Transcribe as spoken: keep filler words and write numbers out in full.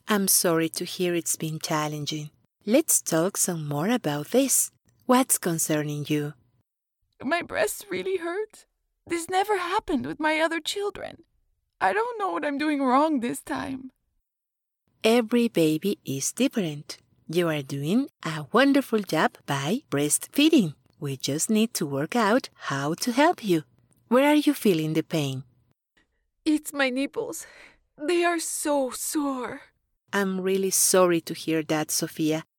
I'm sorry to hear it's been challenging. Let's talk some more about this. What's concerning you? My breasts really hurt. This never happened with my other children. I don't know what I'm doing wrong this time. Every baby is different. You are doing a wonderful job by breastfeeding. We just need to work out how to help you. Where are you feeling the pain? It's my nipples. They are so sore. I'm really sorry to hear that, Sofia.